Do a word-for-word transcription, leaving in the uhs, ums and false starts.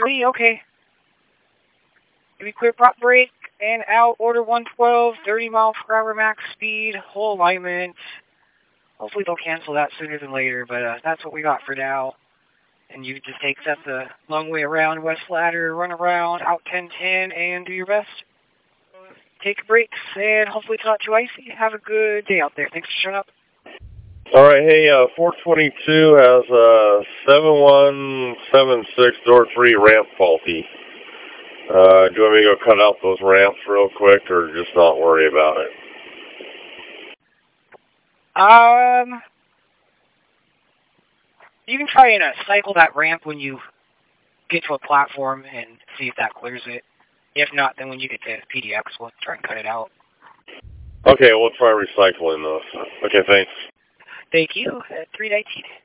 Lee, okay. Give me clear prop brake and out, order one twelve, thirty miles per hour max speed, whole alignment. Hopefully they'll cancel that sooner than later, but uh, that's what we got for now. And you just take that the long way around West Ladder, run around, out ten ten, and do your best. Take breaks, and hopefully it's not too icy. Have a good day out there. Thanks for showing up. All right, hey, uh, four twenty-two has a seven one seven six door three ramp faulty. Uh, do you want me to go cut out those ramps real quick, or just not worry about it? Um, you can try and uh, cycle that ramp when you get to a platform and see if that clears it. If not, then when you get to P D X, we'll try and cut it out. Okay, we'll try recycling those. Okay, thanks. Thank you. Uh, three nineteen.